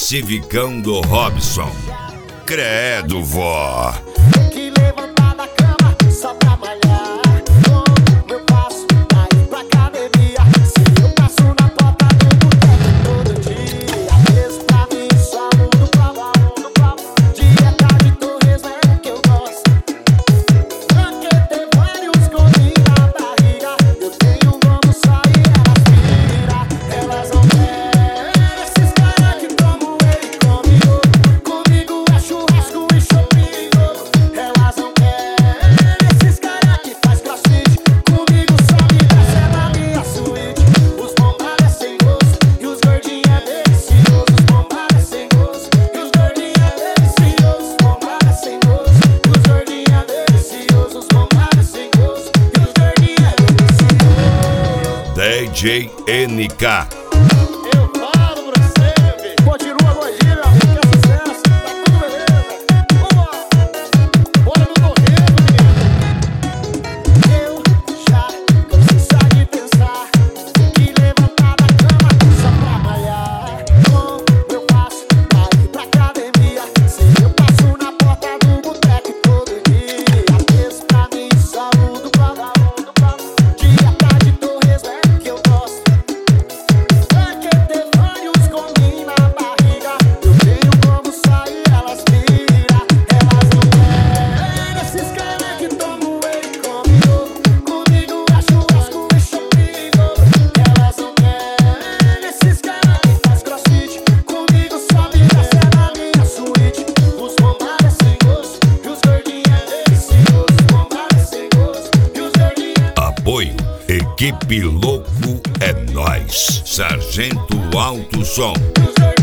Civicão do Robson. Credo, vó. Que levantar da cama só pra malhar. Com meu passo pra ir pra academia. Se eu passo na porta do boteco todo dia, mesmo pra mim só mudo pra lá. Dieta de torresmo é o que eu gosto. Porque tem vários gominhos na barriga. Eu tenho como sair, elas pira. Elas não querem esses caras que tomam whey comigo. Comigo é churrasco e chopinho. Elas não querem esses caras que faz crossfit. Comigo só me desce na minha suíte. Os bombados é sem gosto e os gordinhos é delicioso. Os bombados é sem gosto e os gordinhos é delicioso. Os bombados é sem gosto e os gordinhos é delicioso. Os bombados é sem gosto e os gordinhos é delicioso. DJ NK. Eu falo pra você, meu filho. Continua gordinho, meu amigo, que é sucesso. Tá tudo beleza. Vambora. Bora no torresmo, menino. Eu já cansei só de pensar que levantar da cama só pra malhar. Como eu faço pra ir pra academia? Se eu passo na porta do boteco todo dia, mesmo pra mim só mudo pra lá. Dieta de torresmo é o que eu gosto. Porque tem vários gominhos na barriga. Eu tenho como sair, elas pira. Elas não querem esses caras que tomam whey comigo. Comigo é churrasco e chopinho. Elas não querem esses caras que faz crossfit. Comigo só me desce na minha suíte. Os bombados é sem gosto e os gordinhos é delicioso. Os bombados é sem gosto e os gordinhos é... Apoio. Equipe Louco é Nós. Sargento Alto Som. E os gordinhos